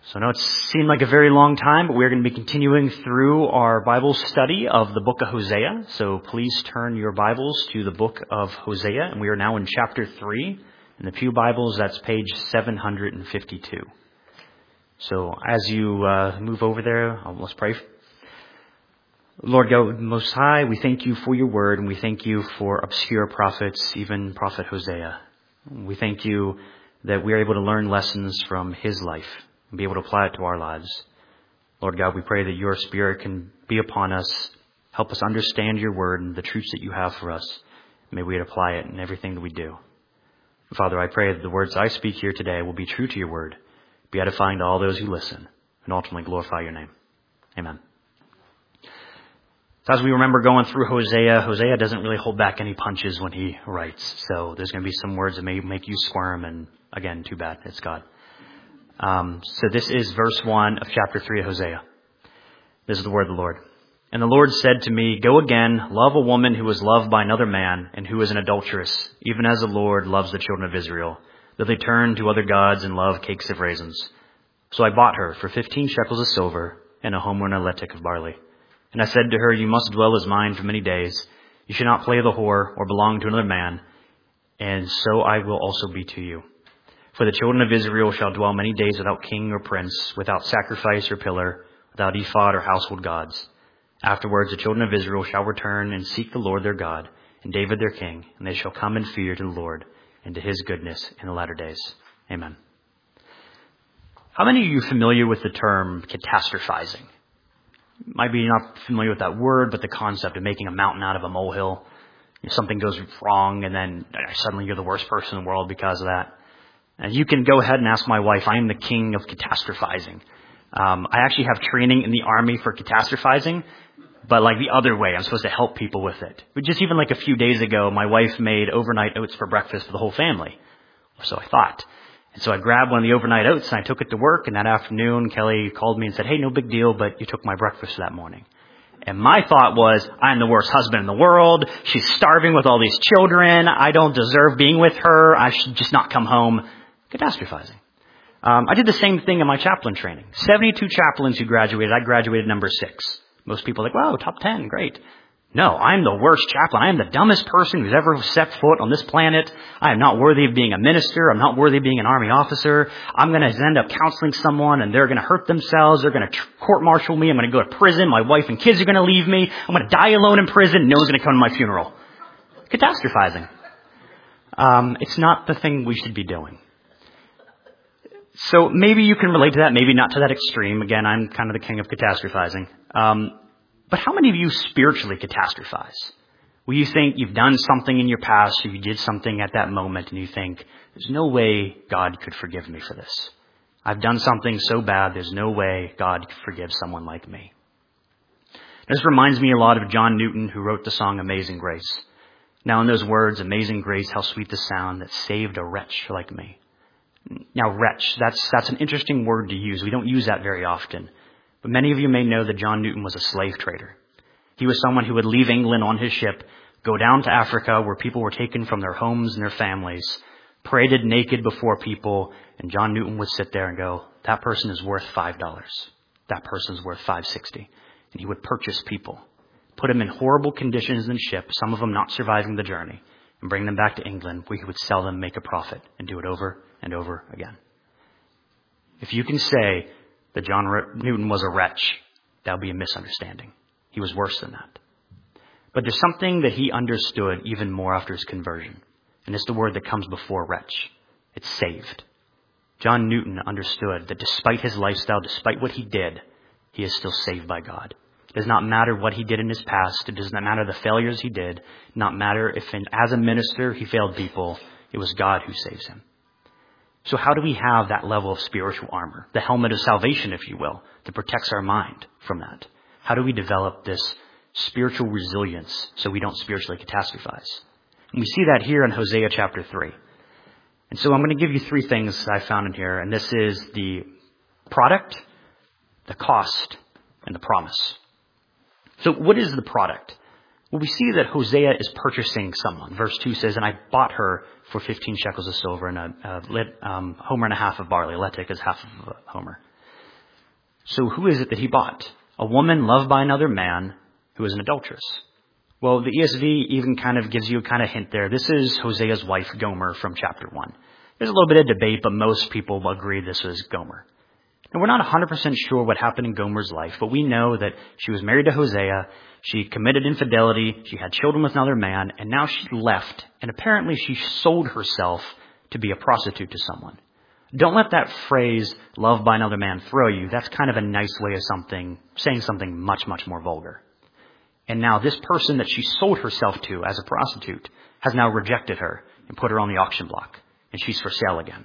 So I know it seemed like a very long time, but we're going to be continuing through our Bible study of the book of Hosea. So please turn your Bibles to the book of Hosea, and we are now in chapter 3. In the Pew Bibles, that's page 752. So as you move over there, let's pray. Lord God Most High, we thank you for your word, and we thank you for obscure prophets, even Prophet Hosea. We thank you that we are able to learn lessons from his life and be able to apply it to our lives. Lord God, we pray that your Spirit can be upon us, help us understand your word and the truths that you have for us. May we apply it in everything that we do. Father, I pray that the words I speak here today will be true to your word, be edifying to all those who listen, and ultimately glorify your name. Amen. So as we remember going through Hosea doesn't really hold back any punches when he writes. So there's going to be some words that may make you squirm, and again, too bad, it's God. So this is verse 1 of chapter 3 of Hosea. This is the word of the Lord. And the Lord said to me, "Go again, love a woman who is loved by another man and who is an adulteress, even as the Lord loves the children of Israel, that they turn to other gods and love cakes of raisins. So I bought her for 15 shekels of silver and a homer and a letek of barley. And I said to her, you must dwell as mine for many days. You should not play the whore or belong to another man, and so I will also be to you. For the children of Israel shall dwell many days without king or prince, without sacrifice or pillar, without ephod or household gods. Afterwards the children of Israel shall return and seek the Lord their God, and David their king, and they shall come in fear to the Lord and to his goodness in the latter days." Amen. How many of you are familiar with the term catastrophizing? Might be not familiar with that word, but the concept of making a mountain out of a molehill. If something goes wrong, and then suddenly you're the worst person in the world because of that. And you can go ahead and ask my wife. I am the king of catastrophizing. I actually have training in the army for catastrophizing, but like the other way. I'm supposed to help people with it. But just even like a few days ago, my wife made overnight oats for breakfast for the whole family. Or so I thought. And so I grabbed one of the overnight oats and I took it to work. And that afternoon, Kelly called me and said, "Hey, no big deal, but you took my breakfast that morning." And my thought was, I'm the worst husband in the world. She's starving with all these children. I don't deserve being with her. I should just not come home. Catastrophizing. I did the same thing in my chaplain training. 72 chaplains who graduated. I graduated number 6. Most people are like, wow, top 10, great. No, I'm the worst chaplain. I am the dumbest person who's ever set foot on this planet. I am not worthy of being a minister. I'm not worthy of being an army officer. I'm going to end up counseling someone and they're going to hurt themselves. They're going to court-martial me. I'm going to go to prison. My wife and kids are going to leave me. I'm going to die alone in prison. No one's going to come to my funeral. Catastrophizing. It's not the thing we should be doing. So maybe you can relate to that, maybe not to that extreme. Again, I'm kind of the king of catastrophizing. But how many of you spiritually catastrophize? Will you think you've done something in your past, or you did something at that moment, and you think, there's no way God could forgive me for this. I've done something so bad, there's no way God could forgive someone like me. This reminds me a lot of John Newton, who wrote the song Amazing Grace. Now in those words, amazing grace, how sweet the sound that saved a wretch like me. Now, wretch, that's an interesting word to use. We don't use that very often. But many of you may know that John Newton was a slave trader. He was someone who would leave England on his ship, go down to Africa where people were taken from their homes and their families, paraded naked before people, and John Newton would sit there and go, that person is worth $5. That person's worth $5.60. And he would purchase people, put them in horrible conditions in the ship, some of them not surviving the journey, and bring them back to England where he would sell them, make a profit, and do it over and over again. If you can say that John Newton was a wretch, that would be a misunderstanding. He was worse than that. But there's something that he understood even more after his conversion. And it's the word that comes before wretch. It's saved. John Newton understood that despite his lifestyle, despite what he did, he is still saved by God. It does not matter what he did in his past. It does not matter the failures he did. Not matter if as a minister he failed people. It was God who saves him. So how do we have that level of spiritual armor? The helmet of salvation, if you will, that protects our mind from that. How do we develop this spiritual resilience so we don't spiritually catastrophize? And we see that here in Hosea chapter 3. And so I'm going to give you 3 things I found in here. And this is the product, the cost, and the promise. So what is the product? Well, we see that Hosea is purchasing someone. Verse 2 says, "And I bought her for 15 shekels of silver and a homer and a half of barley." Letek is half of a homer. So who is it that he bought? A woman loved by another man who is an adulteress. Well, the ESV even kind of gives you a kind of hint there. This is Hosea's wife, Gomer, from chapter 1. There's a little bit of debate, but most people agree this was Gomer. And we're not 100% sure what happened in Gomer's life, but we know that she was married to Hosea, she committed infidelity, she had children with another man, and now she left, and apparently she sold herself to be a prostitute to someone. Don't let that phrase, loved by another man, throw you. That's kind of a nice way of saying something much, much more vulgar. And now this person that she sold herself to as a prostitute has now rejected her and put her on the auction block, and she's for sale again.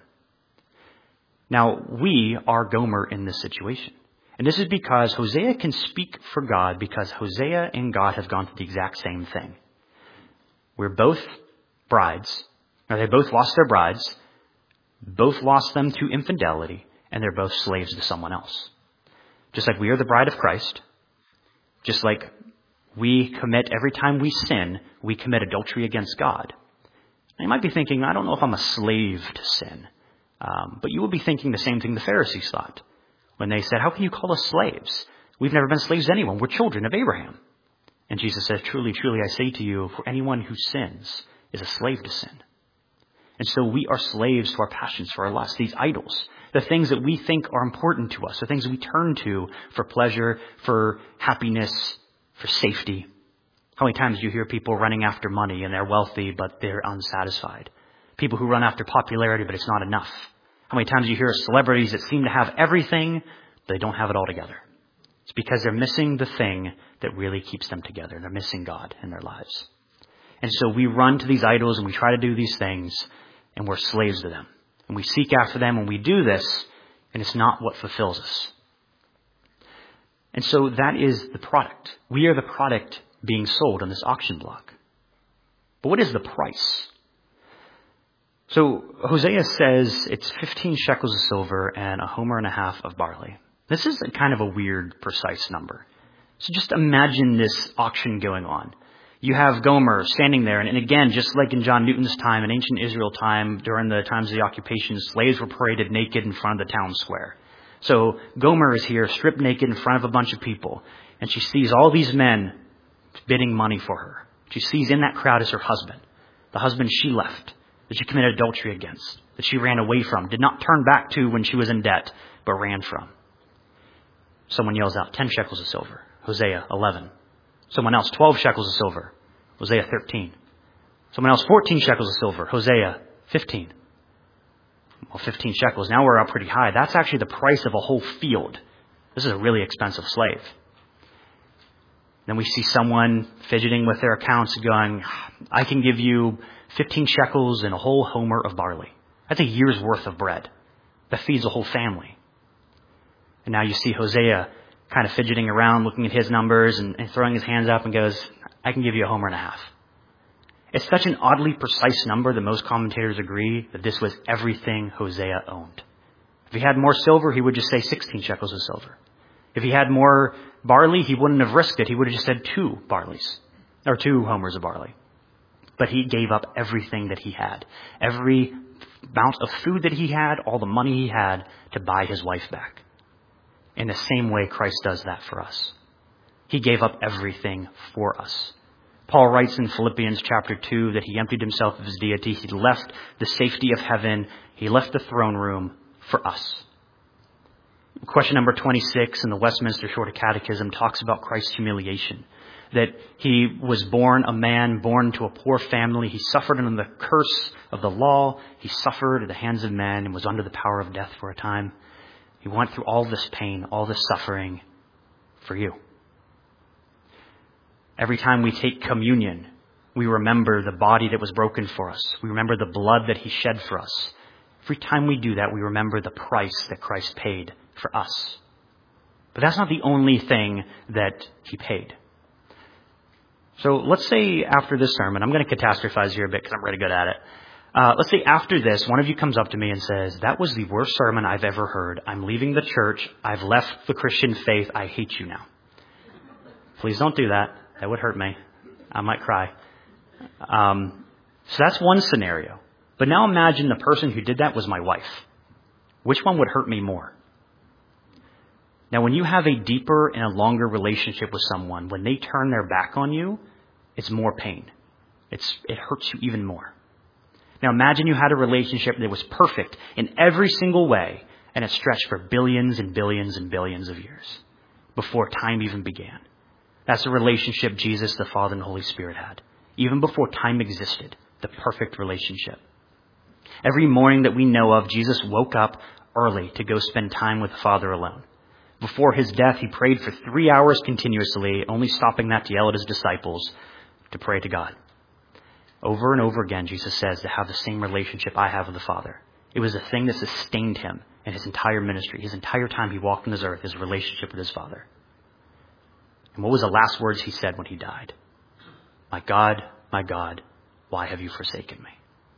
Now, we are Gomer in this situation. And this is because Hosea can speak for God because Hosea and God have gone through the exact same thing. We're both brides, or they both lost their brides, both lost them to infidelity, and they're both slaves to someone else. Just like we are the bride of Christ, just like we commit, every time we sin, we commit adultery against God. Now, you might be thinking, I don't know if I'm a slave to sin. But you would be thinking the same thing the Pharisees thought when they said, how can you call us slaves? We've never been slaves to anyone. We're children of Abraham. And Jesus says, truly, truly, I say to you, for anyone who sins is a slave to sin. And so we are slaves to our passions, for our lusts, these idols, the things that we think are important to us, the things that we turn to for pleasure, for happiness, for safety. How many times do you hear people running after money and they're wealthy, but they're unsatisfied? People who run after popularity, but it's not enough. How many times do you hear of celebrities that seem to have everything, but they don't have it all together? It's because they're missing the thing that really keeps them together. They're missing God in their lives. And so we run to these idols and we try to do these things, and we're slaves to them. And we seek after them and we do this, and it's not what fulfills us. And so that is the product. We are the product being sold on this auction block. But what is the price? So Hosea says it's 15 shekels of silver and a homer and a half of barley. This is kind of a weird, precise number. So just imagine this auction going on. You have Gomer standing there, and again, just like in John Newton's time, in ancient Israel time, during the times of the occupation, slaves were paraded naked in front of the town square. So Gomer is here, stripped naked in front of a bunch of people, and she sees all these men bidding money for her. She sees in that crowd is her husband, the husband she left, that she committed adultery against, that she ran away from, did not turn back to when she was in debt, but ran from. Someone yells out, 10 shekels of silver. Hosea, 11. Someone else, 12 shekels of silver. Hosea, 13. Someone else, 14 shekels of silver. Hosea, 15. Well, 15 shekels. Now we're up pretty high. That's actually the price of a whole field. This is a really expensive slave. Then we see someone fidgeting with their accounts going, I can give you 15 shekels and a whole homer of barley. That's a year's worth of bread. That feeds a whole family. And now you see Hosea kind of fidgeting around, looking at his numbers and throwing his hands up and goes, I can give you a homer and a half. It's such an oddly precise number that most commentators agree that this was everything Hosea owned. If he had more silver, he would just say 16 shekels of silver. If he had more barley, he wouldn't have risked it. He would have just said 2 barleys, or 2 homers of barley. But he gave up everything that he had. Every amount of food that he had, all the money he had to buy his wife back. In the same way Christ does that for us. He gave up everything for us. Paul writes in Philippians chapter 2 that he emptied himself of his deity. He left the safety of heaven. He left the throne room for us. Question number 26 in the Westminster Shorter Catechism talks about Christ's humiliation. That he was born a man, born to a poor family. He suffered under the curse of the law. He suffered at the hands of men and was under the power of death for a time. He went through all this pain, all this suffering for you. Every time we take communion, we remember the body that was broken for us. We remember the blood that he shed for us. Every time we do that, we remember the price that Christ paid for us. But that's not the only thing that he paid. So let's say after this sermon, I'm going to catastrophize here a bit because I'm really good at it. Let's say after this, one of you comes up to me and says, that was the worst sermon I've ever heard. I'm leaving the church. I've left the Christian faith. I hate you now. Please don't do that. That would hurt me. I might cry. So that's one scenario. But now imagine the person who did that was my wife. Which one would hurt me more? Now, when you have a deeper and a longer relationship with someone, when they turn their back on you, it's more pain. It hurts you even more. Now, imagine you had a relationship that was perfect in every single way, and it stretched for billions and billions and billions of years before time even began. That's the relationship Jesus, the Father, and the Holy Spirit had. Even before time existed, the perfect relationship. Every morning that we know of, Jesus woke up early to go spend time with the Father alone. Before his death, he prayed for 3 hours continuously, only stopping that to yell at his disciples to pray to God. Over and over again, Jesus says to have the same relationship I have with the Father. It was the thing that sustained him in his entire ministry, his entire time he walked on this earth, his relationship with his Father. And what was the last words he said when he died? My God, why have you forsaken me?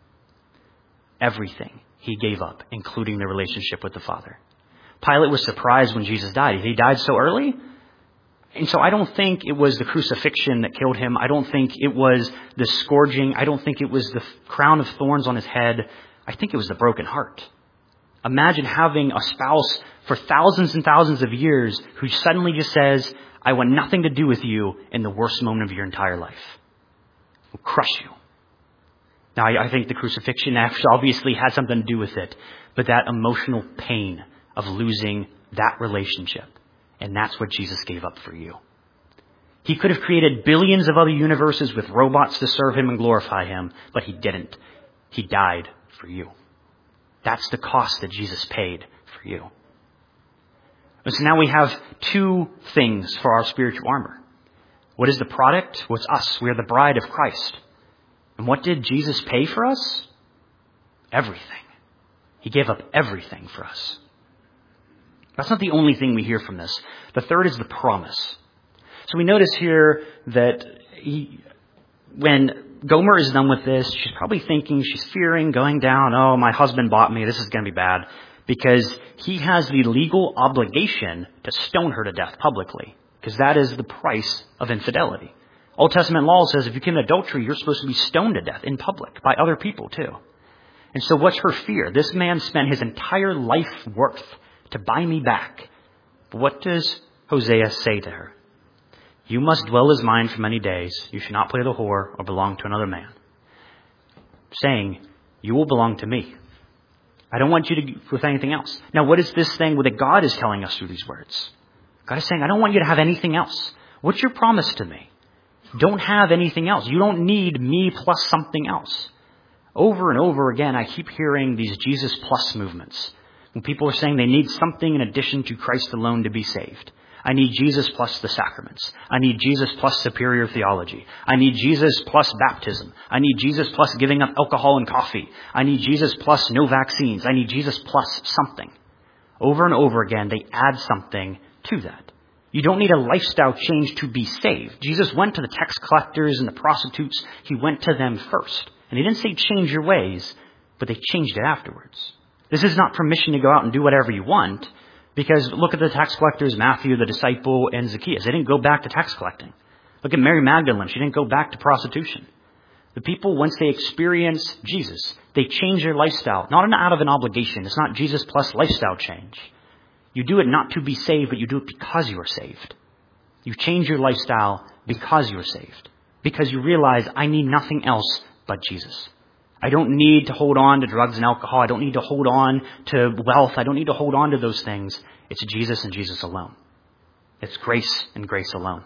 Everything he gave up, including the relationship with the Father. Pilate was surprised when Jesus died. He died so early. And so I don't think it was the crucifixion that killed him. I don't think it was the scourging. I don't think it was the crown of thorns on his head. I think it was the broken heart. Imagine having a spouse for thousands and thousands of years who suddenly just says, I want nothing to do with you in the worst moment of your entire life. It will crush you. Now, I think the crucifixion obviously had something to do with it, but that emotional pain of losing that relationship, and that's what Jesus gave up for you. He could have created billions of other universes with robots to serve him and glorify him, but he didn't. He died for you. That's the cost that Jesus paid for you. And so now we have two things for our spiritual armor. What is the product? What's us? We are the bride of Christ. And what did Jesus pay for us? Everything. He gave up everything for us. That's not the only thing we hear from this. The third is the promise. So we notice here that when Gomer is done with this, she's probably thinking, she's fearing, going down, oh, my husband bought me, this is going to be bad, because he has the legal obligation to stone her to death publicly, because that is the price of infidelity. Old Testament law says if you commit adultery, you're supposed to be stoned to death in public by other people too. And so what's her fear? This man spent his entire life worth to buy me back. But what does Hosea say to her? You must dwell as mine for many days. You should not play the whore or belong to another man. Saying, you will belong to me. I don't want you to with anything else. Now, what is this thing that God is telling us through these words? God is saying, I don't want you to have anything else. What's your promise to me? Don't have anything else. You don't need me plus something else. Over and over again, I keep hearing these Jesus plus movements. When people are saying they need something in addition to Christ alone to be saved. I need Jesus plus the sacraments. I need Jesus plus superior theology. I need Jesus plus baptism. I need Jesus plus giving up alcohol and coffee. I need Jesus plus no vaccines. I need Jesus plus something. Over and over again, they add something to that. You don't need a lifestyle change to be saved. Jesus went to the tax collectors and the prostitutes. He went to them first. And he didn't say change your ways, but they changed it afterwards. This is not permission to go out and do whatever you want, because look at the tax collectors, Matthew, the disciple, and Zacchaeus. They didn't go back to tax collecting. Look at Mary Magdalene. She didn't go back to prostitution. The people, once they experience Jesus, they change their lifestyle, not out of an obligation. It's not Jesus plus lifestyle change. You do it not to be saved, but you do it because you are saved. You change your lifestyle because you are saved. Because you realize, I need nothing else but Jesus. I don't need to hold on to drugs and alcohol. I don't need to hold on to wealth. I don't need to hold on to those things. It's Jesus and Jesus alone. It's grace and grace alone.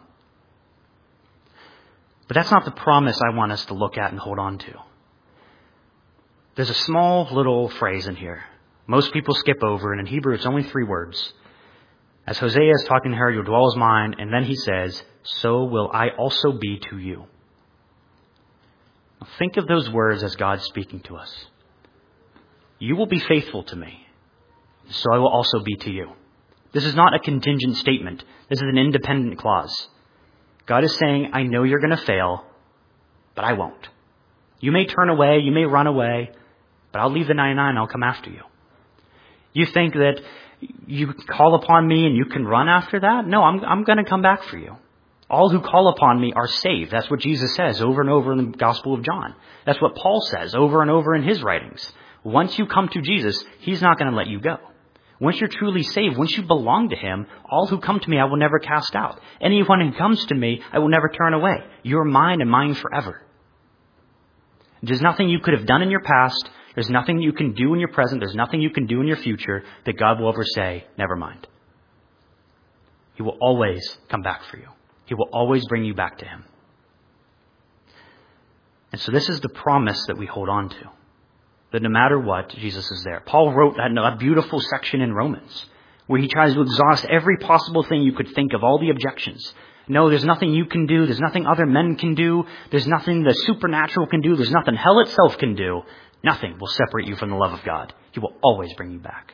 But that's not the promise I want us to look at and hold on to. There's a small little phrase in here. Most people skip over, and in Hebrew it's only 3 words. As Hosea is talking to her, you'll dwell as mine, and then he says, so will I also be to you. Now think of those words as God speaking to us. You will be faithful to me, so I will also be to you. This is not a contingent statement. This is an independent clause. God is saying, I know you're going to fail, but I won't. You may turn away, you may run away, but I'll leave the 99 and I'll come after you. You think that you call upon me and you can run after that? No, I'm going to come back for you. All who call upon me are saved. That's what Jesus says over and over in the Gospel of John. That's what Paul says over and over in his writings. Once you come to Jesus, he's not going to let you go. Once you're truly saved, once you belong to him, all who come to me I will never cast out. Anyone who comes to me I will never turn away. You're mine and mine forever. There's nothing you could have done in your past. There's nothing you can do in your present. There's nothing you can do in your future that God will ever say, never mind. He will always come back for you. He will always bring you back to him. And so this is the promise that we hold on to. That no matter what, Jesus is there. Paul wrote that beautiful section in Romans where he tries to exhaust every possible thing you could think of, all the objections. No, there's nothing you can do. There's nothing other men can do. There's nothing the supernatural can do. There's nothing hell itself can do. Nothing will separate you from the love of God. He will always bring you back.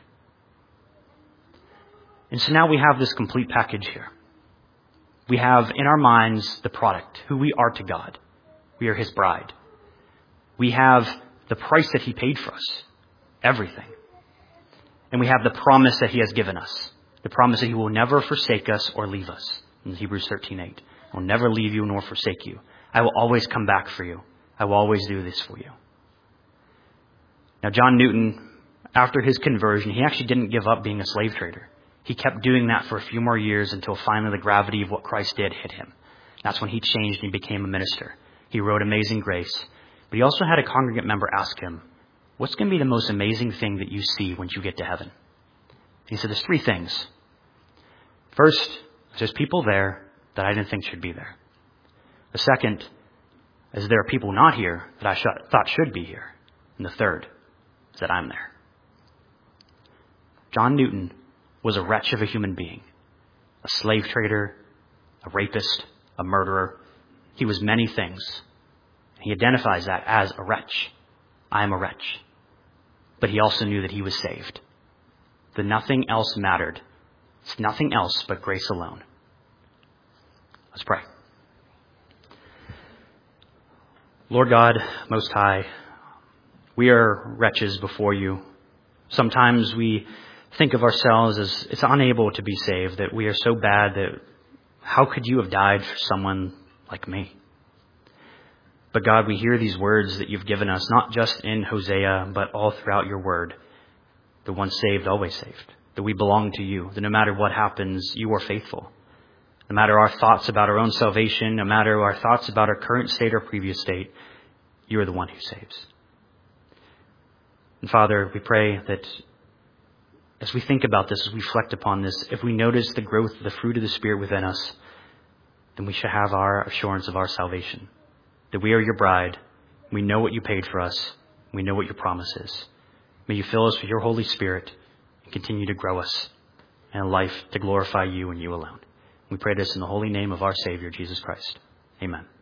And so now we have this complete package here. We have in our minds the product, who we are to God. We are his bride. We have the price that he paid for us. Everything. And we have the promise that he has given us. The promise that he will never forsake us or leave us. In Hebrews 13:8. I will never leave you nor forsake you. I will always come back for you. I will always do this for you. Now, John Newton, after his conversion, he actually didn't give up being a slave trader. He kept doing that for a few more years until finally the gravity of what Christ did hit him. That's when he changed and he became a minister. He wrote Amazing Grace. But he also had a congregant member ask him, what's going to be the most amazing thing that you see once you get to heaven? And he said, there's three things. First, there's people there that I didn't think should be there. The second is there are people not here that I thought should be here. And the third is that I'm there. John Newton was a wretch of a human being. A slave trader, a rapist, a murderer. He was many things. He identifies that as a wretch. I am a wretch. But he also knew that he was saved. That nothing else mattered. It's nothing else but grace alone. Let's pray. Lord God, Most High, we are wretches before you. Sometimes we think of ourselves as it's unable to be saved, that we are so bad that how could you have died for someone like me? But God, we hear these words that you've given us, not just in Hosea, but all throughout your word. The once saved, always saved. That we belong to you. That no matter what happens, you are faithful. No matter our thoughts about our own salvation, no matter our thoughts about our current state or previous state, you are the one who saves. And Father, we pray that as we think about this, as we reflect upon this, if we notice the growth of the fruit of the Spirit within us, then we should have our assurance of our salvation. That we are your bride. We know what you paid for us. We know what your promise is. May you fill us with your Holy Spirit and continue to grow us in a life to glorify you and you alone. We pray this in the holy name of our Savior, Jesus Christ. Amen.